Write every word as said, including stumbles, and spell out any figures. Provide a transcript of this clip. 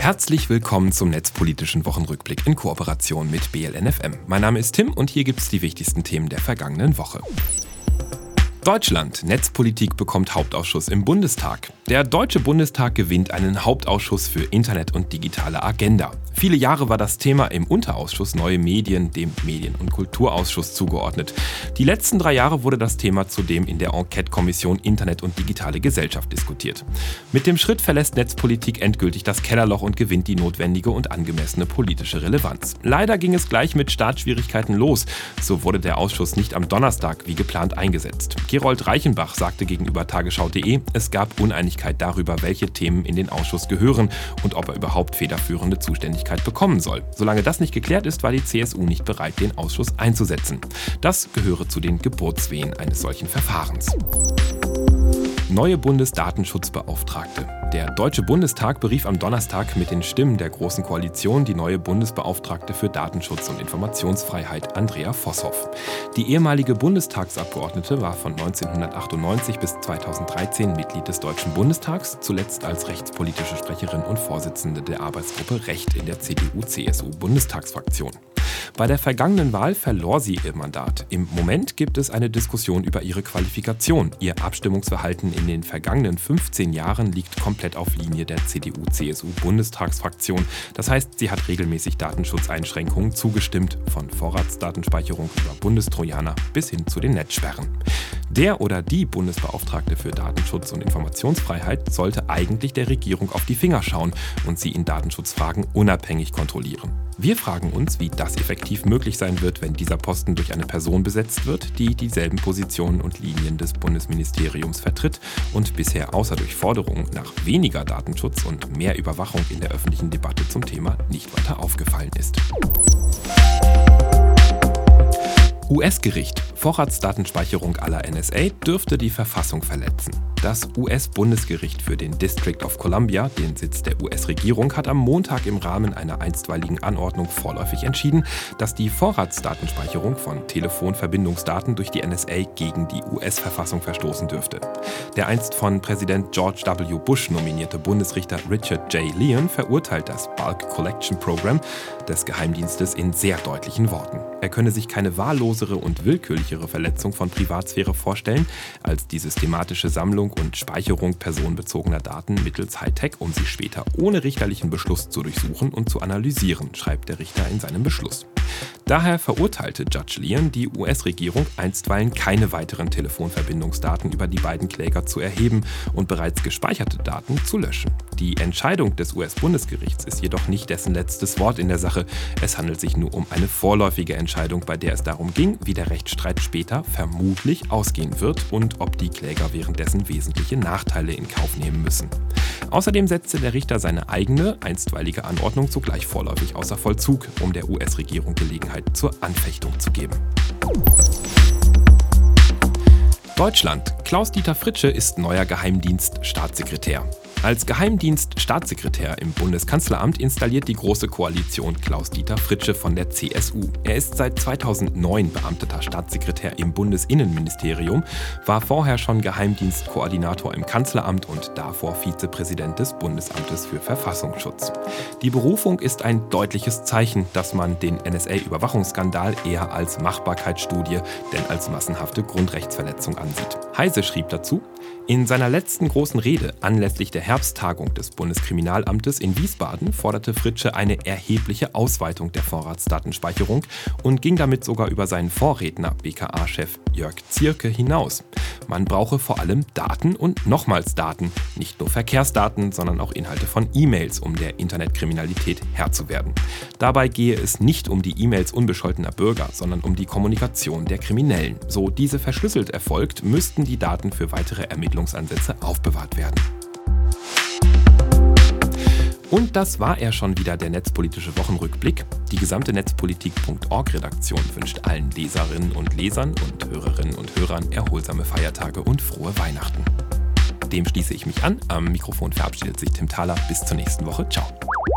Herzlich willkommen zum Netzpolitischen Wochenrückblick in Kooperation mit B L N F M. Mein Name ist Tim und hier gibt's die wichtigsten Themen der vergangenen Woche. Deutschland. Netzpolitik bekommt Hauptausschuss im Bundestag. Der Deutsche Bundestag gewinnt einen Hauptausschuss für Internet und digitale Agenda. Viele Jahre war das Thema im Unterausschuss Neue Medien, dem Medien- und Kulturausschuss, zugeordnet. Die letzten drei Jahre wurde das Thema zudem in der Enquete-Kommission Internet und digitale Gesellschaft diskutiert. Mit dem Schritt verlässt Netzpolitik endgültig das Kellerloch und gewinnt die notwendige und angemessene politische Relevanz. Leider ging es gleich mit Startschwierigkeiten los. So wurde der Ausschuss nicht am Donnerstag wie geplant eingesetzt. Gerold Reichenbach sagte gegenüber tagesschau punkt de, es gab Uneinigkeit darüber, welche Themen in den Ausschuss gehören und ob er überhaupt federführende Zuständigkeit bekommen soll. Solange das nicht geklärt ist, war die C S U nicht bereit, den Ausschuss einzusetzen. Das gehöre zu den Geburtswehen eines solchen Verfahrens. Neue Bundesdatenschutzbeauftragte. Der Deutsche Bundestag berief am Donnerstag mit den Stimmen der Großen Koalition die neue Bundesbeauftragte für Datenschutz und Informationsfreiheit, Andrea Voßhoff. Die ehemalige Bundestagsabgeordnete war von neunzehnhundertachtundneunzig bis zweitausenddreizehn Mitglied des Deutschen Bundestags, zuletzt als rechtspolitische Sprecherin und Vorsitzende der Arbeitsgruppe Recht in der C D U C S U-Bundestagsfraktion. Bei der vergangenen Wahl verlor sie ihr Mandat. Im Moment gibt es eine Diskussion über ihre Qualifikation. Ihr Abstimmungsverhalten in den vergangenen fünfzehn Jahren liegt komplett auf Linie der C D U C S U-Bundestagsfraktion. Das heißt, sie hat regelmäßig Datenschutzeinschränkungen zugestimmt, von Vorratsdatenspeicherung über Bundestrojaner bis hin zu den Netzsperren. Der oder die Bundesbeauftragte für Datenschutz und Informationsfreiheit sollte eigentlich der Regierung auf die Finger schauen und sie in Datenschutzfragen unabhängig kontrollieren. Wir fragen uns, wie das effektiv möglich sein wird, wenn dieser Posten durch eine Person besetzt wird, die dieselben Positionen und Linien des Bundesministeriums vertritt und bisher außer durch Forderungen nach weniger Datenschutz und mehr Überwachung in der öffentlichen Debatte zum Thema nicht weiter aufgefallen ist. U S-Gericht. Vorratsdatenspeicherung à la N S A dürfte die Verfassung verletzen. Das U S-Bundesgericht für den District of Columbia, den Sitz der U S-Regierung, hat am Montag im Rahmen einer einstweiligen Anordnung vorläufig entschieden, dass die Vorratsdatenspeicherung von Telefonverbindungsdaten durch die N S A gegen die U S-Verfassung verstoßen dürfte. Der einst von Präsident George W. Bush nominierte Bundesrichter Richard J. Leon verurteilt das Bulk Collection Program des Geheimdienstes in sehr deutlichen Worten. Er könne sich keine wahllosere und willkürlichere Verletzung von Privatsphäre vorstellen, als die systematische Sammlung und Speicherung personenbezogener Daten mittels Hightech, um sie später ohne richterlichen Beschluss zu durchsuchen und zu analysieren, schreibt der Richter in seinem Beschluss. Daher verurteilte Judge Leon die U S-Regierung einstweilen keine weiteren Telefonverbindungsdaten über die beiden Kläger zu erheben und bereits gespeicherte Daten zu löschen. Die Entscheidung des U S-Bundesgerichts ist jedoch nicht dessen letztes Wort in der Sache. Es handelt sich nur um eine vorläufige Entscheidung, bei der es darum ging, wie der Rechtsstreit später vermutlich ausgehen wird und ob die Kläger währenddessen wesentliche Nachteile in Kauf nehmen müssen. Außerdem setzte der Richter seine eigene, einstweilige Anordnung zugleich vorläufig außer Vollzug, um der U S-Regierung Gelegenheit zur Anfechtung zu geben. Deutschland. Klaus-Dieter Fritsche ist neuer Geheimdienststaatssekretär. Als Geheimdienststaatssekretär im Bundeskanzleramt installiert die Große Koalition Klaus-Dieter Fritsche von der C S U. Er ist seit zweitausendneun beamteter Staatssekretär im Bundesinnenministerium, war vorher schon Geheimdienstkoordinator im Kanzleramt und davor Vizepräsident des Bundesamtes für Verfassungsschutz. Die Berufung ist ein deutliches Zeichen, dass man den N S A-Überwachungsskandal eher als Machbarkeitsstudie denn als massenhafte Grundrechtsverletzung ansieht. Heise schrieb dazu: In seiner letzten großen Rede anlässlich der Herbsttagung des Bundeskriminalamtes in Wiesbaden forderte Fritsche eine erhebliche Ausweitung der Vorratsdatenspeicherung und ging damit sogar über seinen Vorredner B K A-Chef Jörg Zierke hinaus. Man brauche vor allem Daten und nochmals Daten, nicht nur Verkehrsdaten, sondern auch Inhalte von E-Mails, um der Internetkriminalität Herr zu werden. Dabei gehe es nicht um die E-Mails unbescholtener Bürger, sondern um die Kommunikation der Kriminellen. So diese verschlüsselt erfolgt, müssten die Daten für weitere Ermittlungsansätze aufbewahrt werden. Und das war er schon wieder, der netzpolitische Wochenrückblick. Die gesamte Netzpolitik Punkt org-Redaktion wünscht allen Leserinnen und Lesern und Hörerinnen und Hörern erholsame Feiertage und frohe Weihnachten. Dem schließe ich mich an. Am Mikrofon verabschiedet sich Tim Thaler. Bis zur nächsten Woche. Ciao.